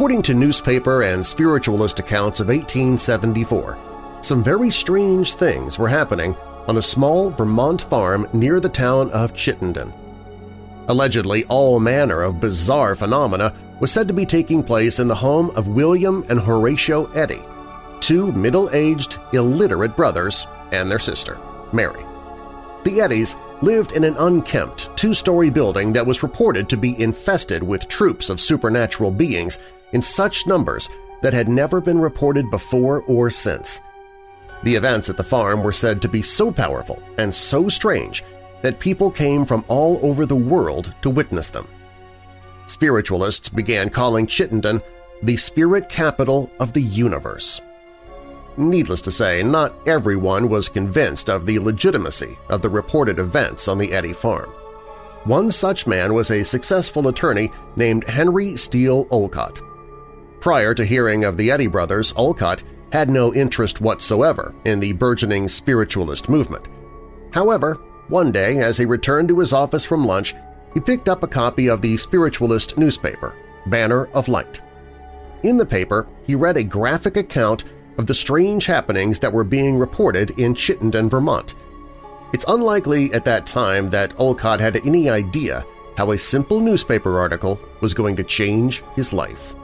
According to newspaper and spiritualist accounts of 1874, some very strange things were happening on a small Vermont farm near the town of Chittenden. Allegedly, all manner of bizarre phenomena was said to be taking place in the home of William and Horatio Eddy, two middle-aged, illiterate brothers and their sister, Mary. The Eddys lived in an unkempt two-story building that was reported to be infested with troops of supernatural beings in such numbers that had never been reported before or since. The events at the farm were said to be so powerful and so strange that people came from all over the world to witness them. Spiritualists began calling Chittenden the spirit capital of the universe. Needless to say, not everyone was convinced of the legitimacy of the reported events on the Eddy farm. One such man was a successful attorney named Henry Steele Olcott. Prior to hearing of the Eddy brothers, Olcott had no interest whatsoever in the burgeoning spiritualist movement. However, one day as he returned to his office from lunch, he picked up a copy of the spiritualist newspaper, Banner of Light. In the paper, he read a graphic account of the strange happenings that were being reported in Chittenden, Vermont. It's unlikely at that time that Olcott had any idea how a simple newspaper article was going to change his life.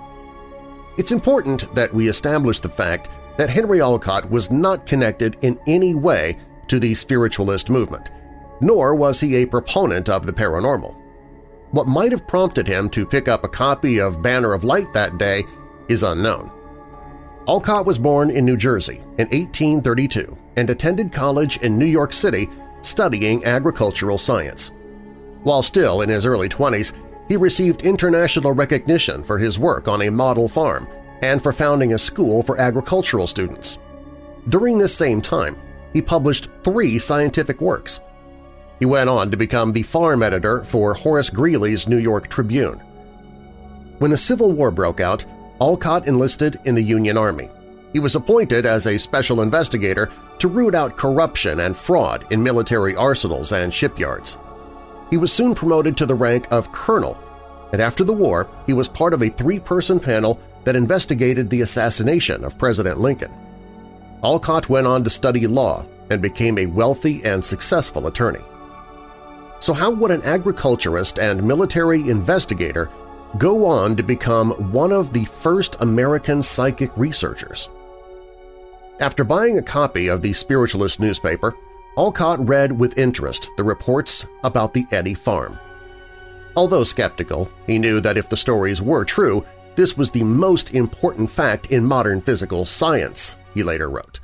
It's important that we establish the fact that Henry Olcott was not connected in any way to the spiritualist movement, nor was he a proponent of the paranormal. What might have prompted him to pick up a copy of Banner of Light that day is unknown. Olcott was born in New Jersey in 1832 and attended college in New York City studying agricultural science. While still in his early 20s, he received international recognition for his work on a model farm and for founding a school for agricultural students. During this same time, he published 3 scientific works. He went on to become the farm editor for Horace Greeley's New York Tribune. When the Civil War broke out, Olcott enlisted in the Union Army. He was appointed as a special investigator to root out corruption and fraud in military arsenals and shipyards. He was soon promoted to the rank of colonel, and after the war he was part of a 3-person panel that investigated the assassination of President Lincoln. Olcott went on to study law and became a wealthy and successful attorney. So how would an agriculturist and military investigator go on to become one of the first American psychic researchers? After buying a copy of the spiritualist newspaper, Olcott read with interest the reports about the Eddy farm. Although skeptical, he knew that if the stories were true, this was the most important fact in modern physical science, he later wrote.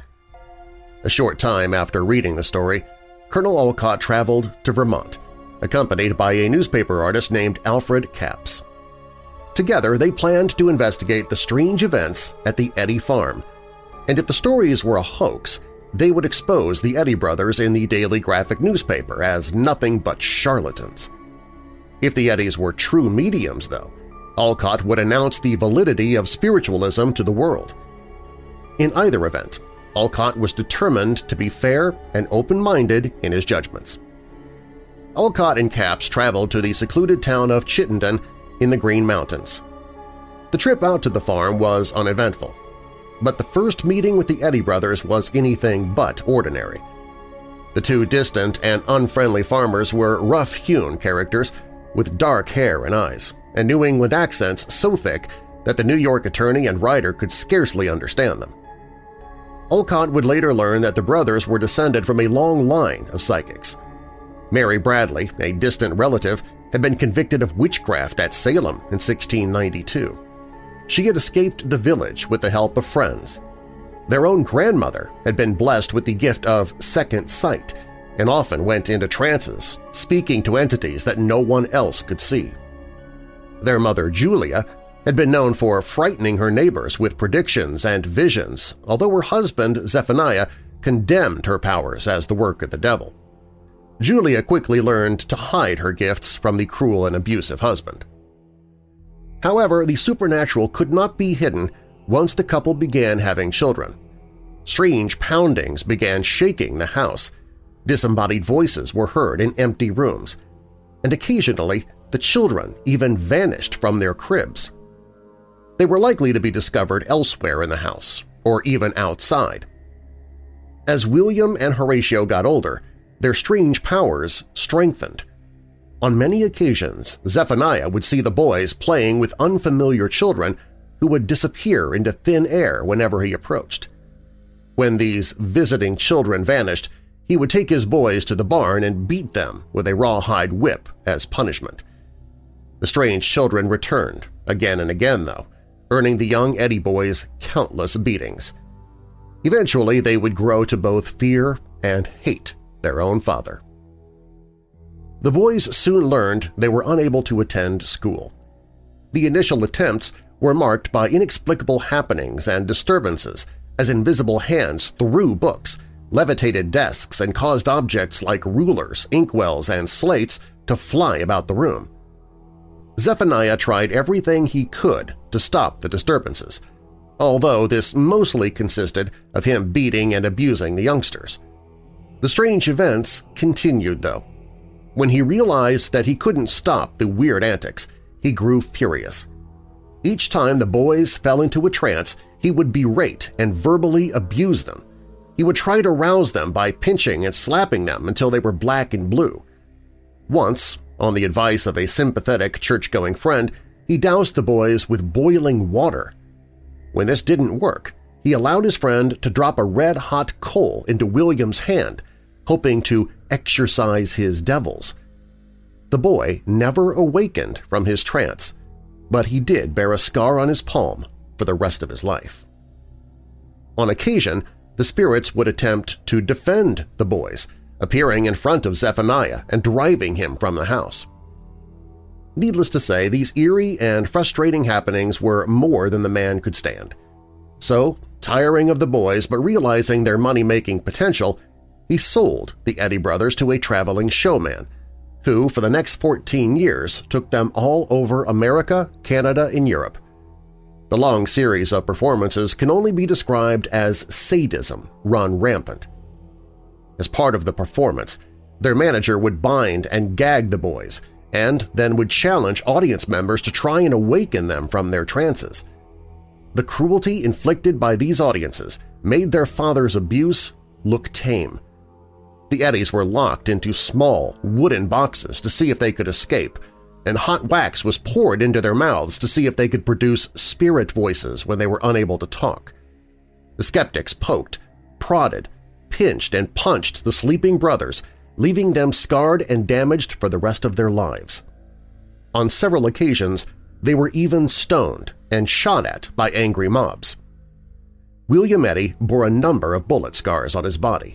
A short time after reading the story, Colonel Olcott traveled to Vermont, accompanied by a newspaper artist named Alfred Capps. Together, they planned to investigate the strange events at the Eddy farm, and if the stories were a hoax, they would expose the Eddy brothers in the Daily Graphic newspaper as nothing but charlatans. If the Eddys were true mediums, though, Olcott would announce the validity of spiritualism to the world. In either event, Olcott was determined to be fair and open-minded in his judgments. Olcott and Capps traveled to the secluded town of Chittenden in the Green Mountains. The trip out to the farm was uneventful, but the first meeting with the Eddy brothers was anything but ordinary. The 2 distant and unfriendly farmers were rough-hewn characters with dark hair and eyes, and New England accents so thick that the New York attorney and writer could scarcely understand them. Olcott would later learn that the brothers were descended from a long line of psychics. Mary Bradley, a distant relative, had been convicted of witchcraft at Salem in 1692. She had escaped the village with the help of friends. Their own grandmother had been blessed with the gift of second sight and often went into trances, speaking to entities that no one else could see. Their mother, Julia, had been known for frightening her neighbors with predictions and visions, although her husband, Zephaniah, condemned her powers as the work of the devil. Julia quickly learned to hide her gifts from the cruel and abusive husband. However, the supernatural could not be hidden once the couple began having children. Strange poundings began shaking the house, disembodied voices were heard in empty rooms, and occasionally the children even vanished from their cribs. they were likely to be discovered elsewhere in the house, or even outside. As William and Horatio got older, their strange powers strengthened. On many occasions, Zephaniah would see the boys playing with unfamiliar children who would disappear into thin air whenever he approached. When these visiting children vanished, he would take his boys to the barn and beat them with a rawhide whip as punishment. The strange children returned again and again, though, earning the young Eddy boys countless beatings. Eventually, they would grow to both fear and hate their own father. The boys soon learned they were unable to attend school. The initial attempts were marked by inexplicable happenings and disturbances as invisible hands threw books, levitated desks, and caused objects like rulers, inkwells, and slates to fly about the room. Zephaniah tried everything he could to stop the disturbances, although this mostly consisted of him beating and abusing the youngsters. The strange events continued, though. When he realized that he couldn't stop the weird antics, he grew furious. Each time the boys fell into a trance, he would berate and verbally abuse them. He would try to rouse them by pinching and slapping them until they were black and blue. Once, on the advice of a sympathetic church-going friend, he doused the boys with boiling water. When this didn't work, he allowed his friend to drop a red-hot coal into William's hand, hoping to exorcise his devils. The boy never awakened from his trance, but he did bear a scar on his palm for the rest of his life. On occasion, the spirits would attempt to defend the boys, appearing in front of Zephaniah and driving him from the house. Needless to say, these eerie and frustrating happenings were more than the man could stand. So, tiring of the boys but realizing their money-making potential, he sold the Eddy brothers to a traveling showman, who for the next 14 years took them all over America, Canada, and Europe. The long series of performances can only be described as sadism run rampant. As part of the performance, their manager would bind and gag the boys and then would challenge audience members to try and awaken them from their trances. The cruelty inflicted by these audiences made their father's abuse look tame. The Eddys were locked into small, wooden boxes to see if they could escape, and hot wax was poured into their mouths to see if they could produce spirit voices when they were unable to talk. The skeptics poked, prodded, pinched, and punched the sleeping brothers, leaving them scarred and damaged for the rest of their lives. On several occasions, they were even stoned and shot at by angry mobs. William Eddy bore a number of bullet scars on his body.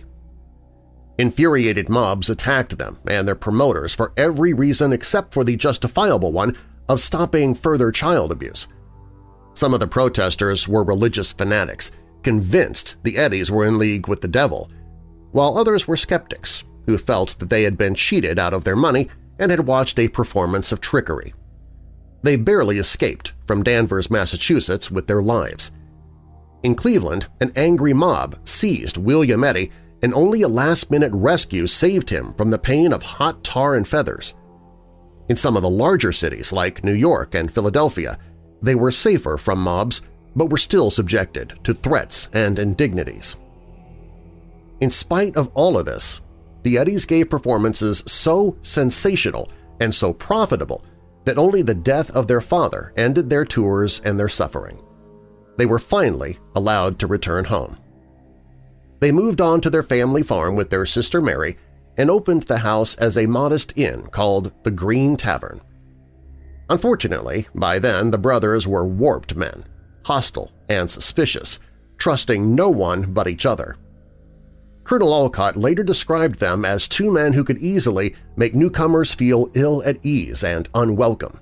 Infuriated mobs attacked them and their promoters for every reason except for the justifiable one of stopping further child abuse. Some of the protesters were religious fanatics, convinced the Eddys were in league with the devil, while others were skeptics who felt that they had been cheated out of their money and had watched a performance of trickery. They barely escaped from Danvers, Massachusetts with their lives. In Cleveland, an angry mob seized William Eddy, and only a last-minute rescue saved him from the pain of hot tar and feathers. In some of the larger cities like New York and Philadelphia, they were safer from mobs but were still subjected to threats and indignities. In spite of all of this, the Eddys gave performances so sensational and so profitable that only the death of their father ended their tours and their suffering. They were finally allowed to return home. They moved on to their family farm with their sister Mary and opened the house as a modest inn called the Green Tavern. Unfortunately, by then the brothers were warped men, hostile and suspicious, trusting no one but each other. Colonel Olcott later described them as two men who could easily make newcomers feel ill at ease and unwelcome.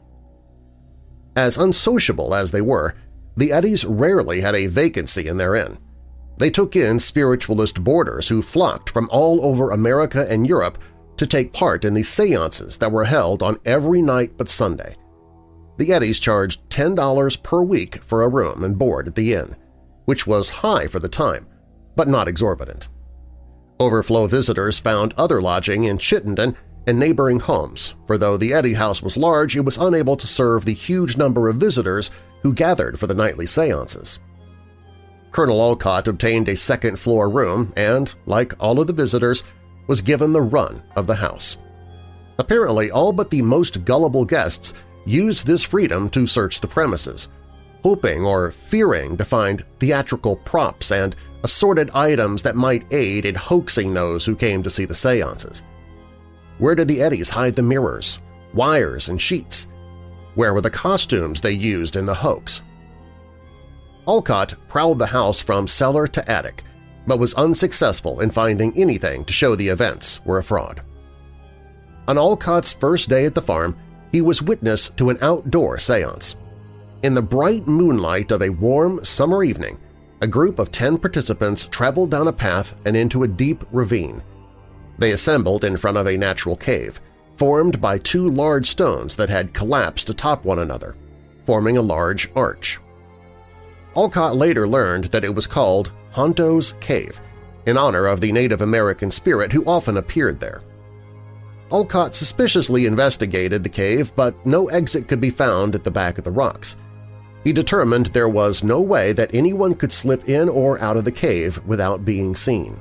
As unsociable as they were, the Eddys rarely had a vacancy in their inn. They took in spiritualist boarders who flocked from all over America and Europe to take part in the seances that were held on every night but Sunday. The Eddys charged $10 per week for a room and board at the inn, which was high for the time, but not exorbitant. Overflow visitors found other lodging in Chittenden and neighboring homes, for though the Eddy house was large, it was unable to serve the huge number of visitors who gathered for the nightly seances. Colonel Olcott obtained a second-floor room and, like all of the visitors, was given the run of the house. Apparently, all but the most gullible guests used this freedom to search the premises, hoping or fearing to find theatrical props and assorted items that might aid in hoaxing those who came to see the seances. Where did the Eddies hide the mirrors, wires, and sheets? Where were the costumes they used in the hoax? Olcott prowled the house from cellar to attic, but was unsuccessful in finding anything to show the events were a fraud. On Olcott's first day at the farm, he was witness to an outdoor seance. In the bright moonlight of a warm summer evening, a group of 10 participants traveled down a path and into a deep ravine. They assembled in front of a natural cave, formed by 2 large stones that had collapsed atop one another, forming a large arch. Olcott later learned that it was called Honto's Cave, in honor of the Native American spirit who often appeared there. Olcott suspiciously investigated the cave, but no exit could be found at the back of the rocks. He determined there was no way that anyone could slip in or out of the cave without being seen.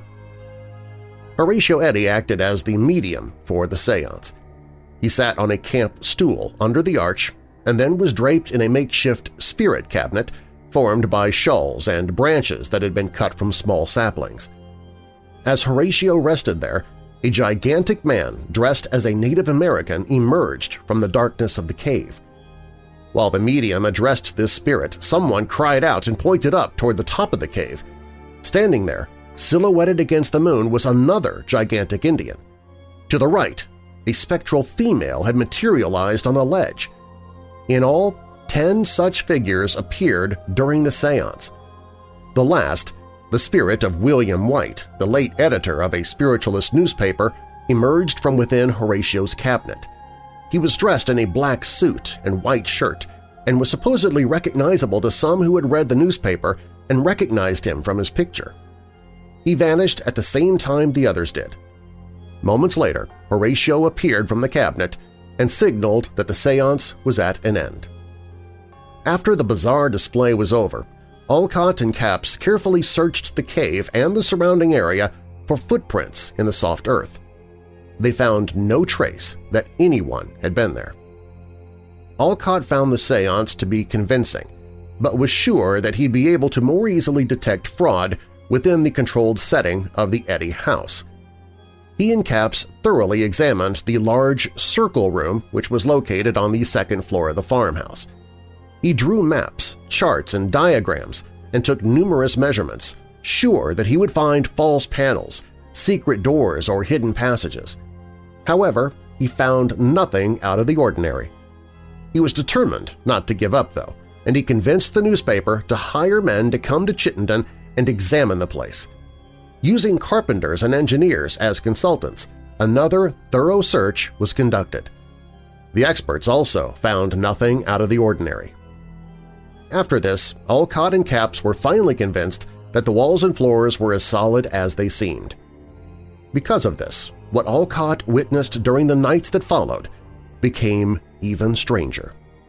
Horatio Eddy acted as the medium for the seance. He sat on a camp stool under the arch and then was draped in a makeshift spirit cabinet formed by shawls and branches that had been cut from small saplings. As Horatio rested there, a gigantic man dressed as a Native American emerged from the darkness of the cave. While the medium addressed this spirit, someone cried out and pointed up toward the top of the cave. Standing there, silhouetted against the moon, was another gigantic Indian. To the right, a spectral female had materialized on a ledge. In all, 10 such figures appeared during the seance. The last, the spirit of William White, the late editor of a spiritualist newspaper, emerged from within Horatio's cabinet. He was dressed in a black suit and white shirt and was supposedly recognizable to some who had read the newspaper and recognized him from his picture. He vanished at the same time the others did. Moments later, Horatio appeared from the cabinet and signaled that the seance was at an end. After the bizarre display was over, Olcott and Capps carefully searched the cave and the surrounding area for footprints in the soft earth. They found no trace that anyone had been there. Olcott found the seance to be convincing, but was sure that he'd be able to more easily detect fraud within the controlled setting of the Eddy house. He and Capps thoroughly examined the large circle room which was located on the second floor of the farmhouse. He drew maps, charts, and diagrams and took numerous measurements, sure that he would find false panels, secret doors, or hidden passages. However, he found nothing out of the ordinary. He was determined not to give up, though, and he convinced the newspaper to hire men to come to Chittenden and examine the place. Using carpenters and engineers as consultants, another thorough search was conducted. The experts also found nothing out of the ordinary. After this, Olcott and Capps were finally convinced that the walls and floors were as solid as they seemed. Because of this, what Olcott witnessed during the nights that followed became even stranger.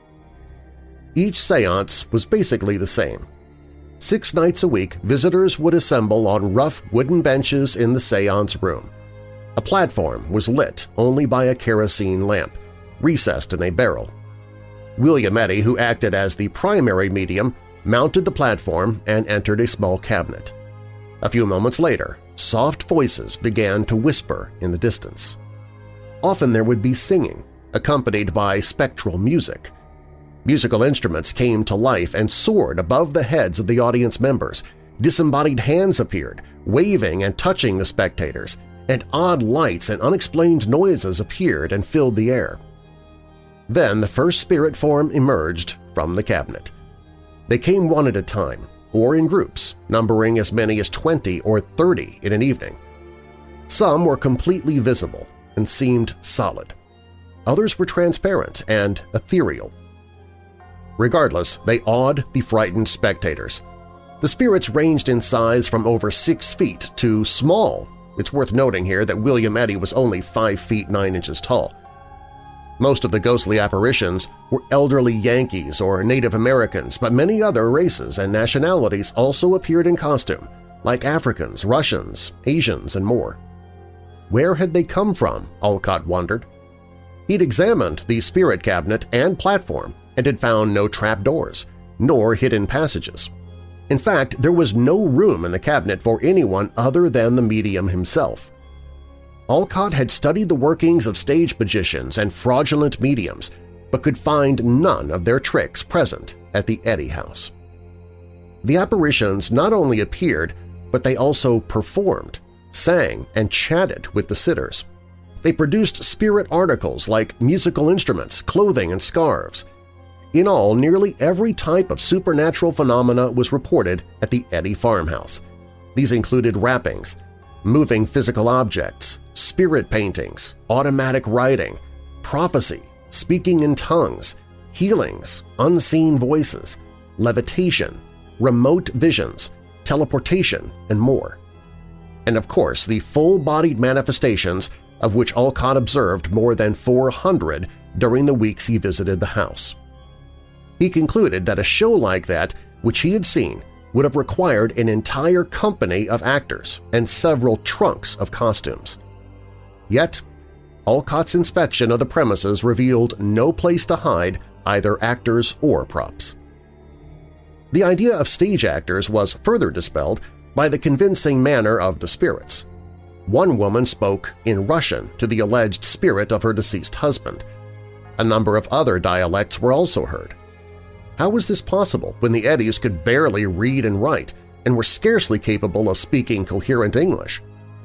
Each seance was basically the same. 6 nights a week, visitors would assemble on rough wooden benches in the seance room. A platform was lit only by a kerosene lamp, recessed in a barrel. William Eddy, who acted as the primary medium, mounted the platform and entered a small cabinet. A few moments later, soft voices began to whisper in the distance. Often there would be singing, accompanied by spectral music. Musical instruments came to life and soared above the heads of the audience members. Disembodied hands appeared, waving and touching the spectators, and odd lights and unexplained noises appeared and filled the air. Then the first spirit form emerged from the cabinet. They came one at a time, or in groups, numbering as many as 20 or 30 in an evening. Some were completely visible and seemed solid. Others were transparent and ethereal. Regardless, they awed the frightened spectators. The spirits ranged in size from over 6 feet to small. It's worth noting here that William Eddy was only 5 feet 9 inches tall. Most of the ghostly apparitions were elderly Yankees or Native Americans, but many other races and nationalities also appeared in costume, like Africans, Russians, Asians, and more. Where had they come from, Olcott wondered. He'd examined the spirit cabinet and platform and had found no trapdoors, nor hidden passages. In fact, there was no room in the cabinet for anyone other than the medium himself. Olcott had studied the workings of stage magicians and fraudulent mediums, but could find none of their tricks present at the Eddy House. The apparitions not only appeared, but they also performed, sang, and chatted with the sitters. They produced spirit articles like musical instruments, clothing, and scarves. In all, nearly every type of supernatural phenomena was reported at the Eddy farmhouse. These included rappings, moving physical objects, spirit paintings, automatic writing, prophecy, speaking in tongues, healings, unseen voices, levitation, remote visions, teleportation, and more. And of course, the full-bodied manifestations of which Olcott observed more than 400 during the weeks he visited the house. He concluded that a show like that, which he had seen, would have required an entire company of actors and several trunks of costumes. Yet, Olcott's inspection of the premises revealed no place to hide either actors or props. The idea of stage actors was further dispelled by the convincing manner of the spirits. One woman spoke in Russian to the alleged spirit of her deceased husband. A number of other dialects were also heard. How was this possible when the Eddys could barely read and write and were scarcely capable of speaking coherent English?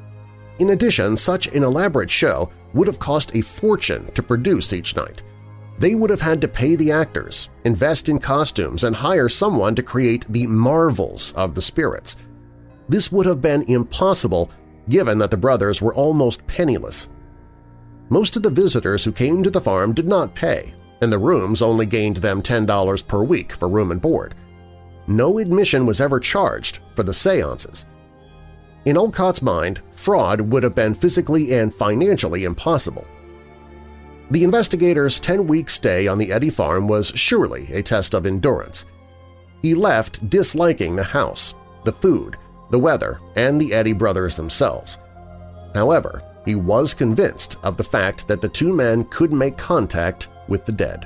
In addition, such an elaborate show would have cost a fortune to produce each night. They would have had to pay the actors, invest in costumes, and hire someone to create the marvels of the spirits. This would have been impossible given that the brothers were almost penniless. Most of the visitors who came to the farm did not pay, and the rooms only gained them $10 per week for room and board. No admission was ever charged for the seances. In Olcott's mind, fraud would have been physically and financially impossible. The investigators' 10-week stay on the Eddy farm was surely a test of endurance. He left disliking the house, the food, the weather, and the Eddy brothers themselves. However, he was convinced of the fact that the two men could make contact with the dead.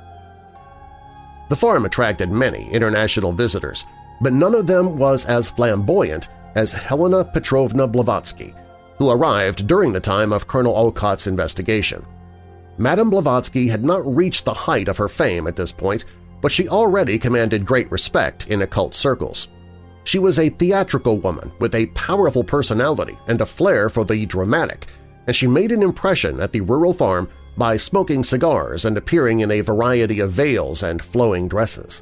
The farm attracted many international visitors, but none of them was as flamboyant as Helena Petrovna Blavatsky, who arrived during the time of Colonel Olcott's investigation. Madame Blavatsky had not reached the height of her fame at this point, but she already commanded great respect in occult circles. She was a theatrical woman with a powerful personality and a flair for the dramatic, and she made an impression at the rural farm by smoking cigars and appearing in a variety of veils and flowing dresses.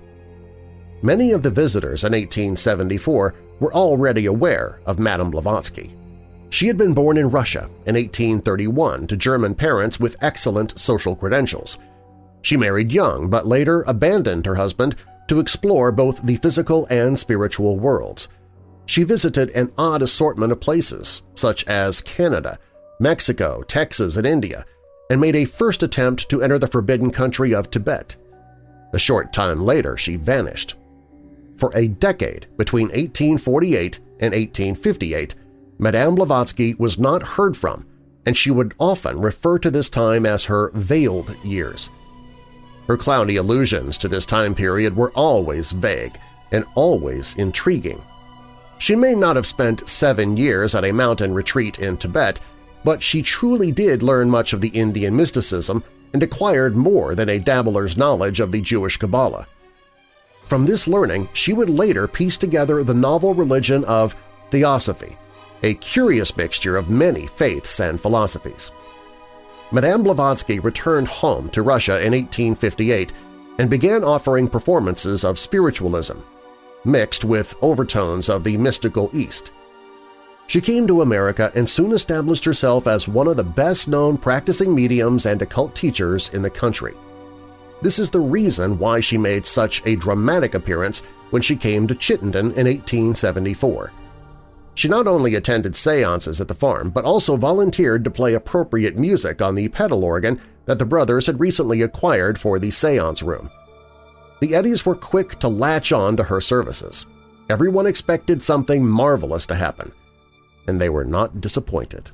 Many of the visitors in 1874 were already aware of Madame Blavatsky. She had been born in Russia in 1831 to German parents with excellent social credentials. She married young but later abandoned her husband to explore both the physical and spiritual worlds. She visited an odd assortment of places, such as Canada, Mexico, Texas, and India, and made a first attempt to enter the forbidden country of Tibet. A short time later, she vanished. For a decade between 1848 and 1858, Madame Blavatsky was not heard from, and she would often refer to this time as her veiled years. Her cloudy allusions to this time period were always vague and always intriguing. She may not have spent 7 years at a mountain retreat in Tibet, but she truly did learn much of the Indian mysticism and acquired more than a dabbler's knowledge of the Jewish Kabbalah. From this learning, she would later piece together the novel religion of Theosophy, a curious mixture of many faiths and philosophies. Madame Blavatsky returned home to Russia in 1858 and began offering performances of spiritualism, mixed with overtones of the mystical East. She came to America and soon established herself as one of the best-known practicing mediums and occult teachers in the country. This is the reason why she made such a dramatic appearance when she came to Chittenden in 1874. She not only attended seances at the farm, but also volunteered to play appropriate music on the pedal organ that the brothers had recently acquired for the seance room. The Eddies were quick to latch on to her services. Everyone expected something marvelous to happen, and they were not disappointed.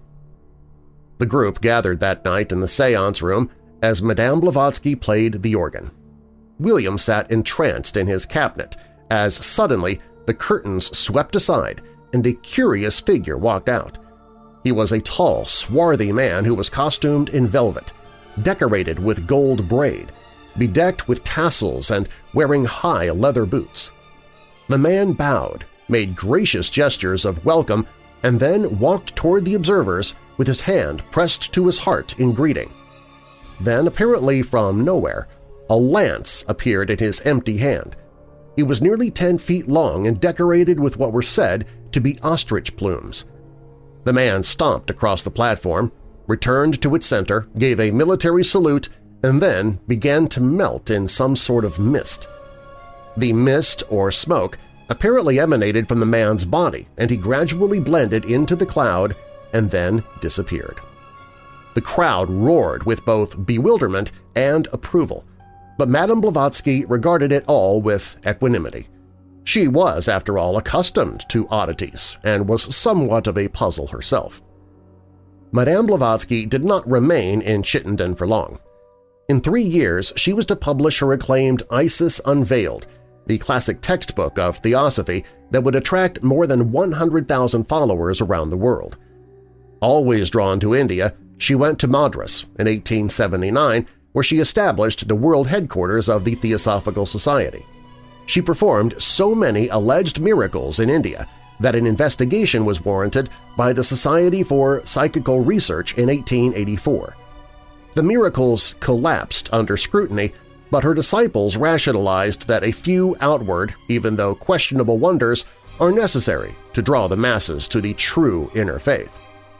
The group gathered that night in the seance room as Madame Blavatsky played the organ. William sat entranced in his cabinet as suddenly the curtains swept aside and a curious figure walked out. He was a tall, swarthy man who was costumed in velvet, decorated with gold braid, bedecked with tassels and wearing high leather boots. The man bowed, made gracious gestures of welcome, and then walked toward the observers with his hand pressed to his heart in greeting. Then, apparently from nowhere, a lance appeared in his empty hand. It was nearly 10 feet long and decorated with what were said to be ostrich plumes. The man stomped across the platform, returned to its center, gave a military salute, and then began to melt in some sort of mist. The mist or smoke apparently emanated from the man's body, and he gradually blended into the cloud and then disappeared. The crowd roared with both bewilderment and approval, but Madame Blavatsky regarded it all with equanimity. She was, after all, accustomed to oddities and was somewhat of a puzzle herself. Madame Blavatsky did not remain in Chittenden for long. In 3 years, she was to publish her acclaimed Isis Unveiled, the classic textbook of theosophy that would attract more than 100,000 followers around the world. Always drawn to India, she went to Madras in 1879, where she established the world headquarters of the Theosophical Society. She performed so many alleged miracles in India that an investigation was warranted by the Society for Psychical Research in 1884. The miracles collapsed under scrutiny, but her disciples rationalized that a few outward, even though questionable wonders, are necessary to draw the masses to the true inner faith.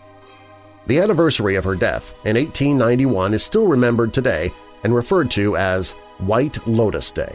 The anniversary of her death in 1891 is still remembered today and referred to as White Lotus Day.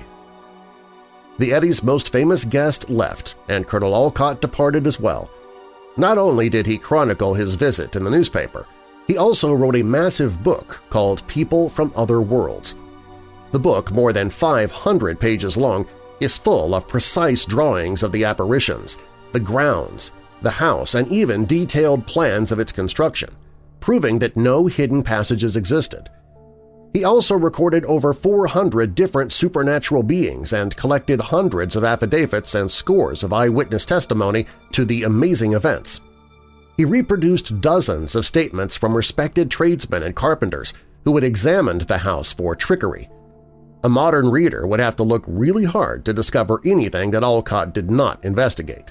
The Eddies' most famous guest left, and Colonel Olcott departed as well. Not only did he chronicle his visit in the newspaper, he also wrote a massive book called People from Other Worlds. The book, more than 500 pages long, is full of precise drawings of the apparitions, the grounds, the house, and even detailed plans of its construction, proving that no hidden passages existed. He also recorded over 400 different supernatural beings and collected hundreds of affidavits and scores of eyewitness testimony to the amazing events. He reproduced dozens of statements from respected tradesmen and carpenters who had examined the house for trickery. A modern reader would have to look really hard to discover anything that Olcott did not investigate.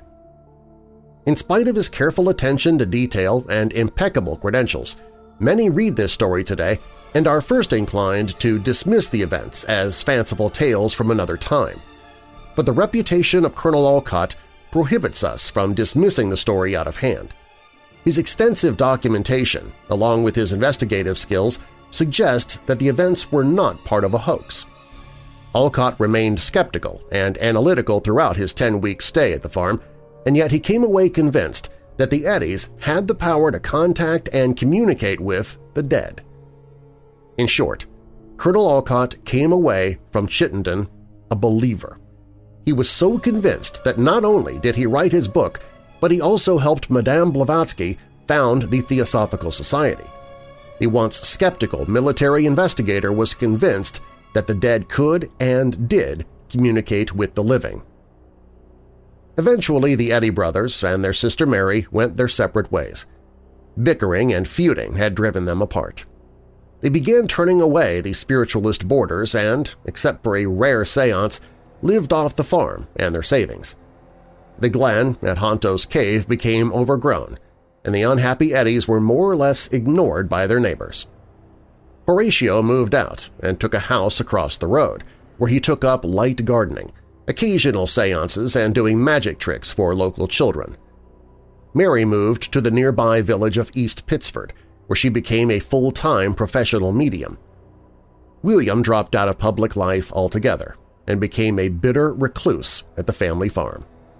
In spite of his careful attention to detail and impeccable credentials, many read this story today and are first inclined to dismiss the events as fanciful tales from another time. But the reputation of Colonel Olcott prohibits us from dismissing the story out of hand. His extensive documentation, along with his investigative skills, suggest that the events were not part of a hoax. Olcott remained skeptical and analytical throughout his 10-week stay at the farm, and yet he came away convinced that the Eddies had the power to contact and communicate with the dead. In short, Colonel Olcott came away from Chittenden a believer. He was so convinced that not only did he write his book, but he also helped Madame Blavatsky found the Theosophical Society. The once skeptical military investigator was convinced that the dead could and did communicate with the living. Eventually, the Eddy brothers and their sister Mary went their separate ways. Bickering and feuding had driven them apart. They began turning away the spiritualist boarders and, except for a rare seance, lived off the farm and their savings. The glen at Honto's Cave became overgrown, and the unhappy Eddies were more or less ignored by their neighbors. Horatio moved out and took a house across the road, where he took up light gardening, occasional seances, and doing magic tricks for local children. Mary moved to the nearby village of East Pittsford, where she became a full-time professional medium. William dropped out of public life altogether and became a bitter recluse at the family farm.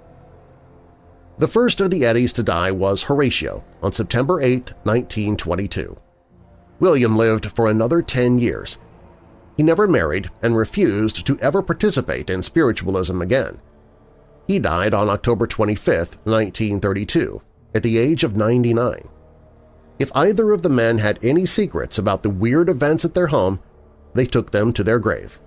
The first of the Eddies to die was Horatio on September 8, 1922. William lived for another 10 years. He never married and refused to ever participate in spiritualism again. He died on October 25, 1932, at the age of 99. If either of the men had any secrets about the weird events at their home, they took them to their grave.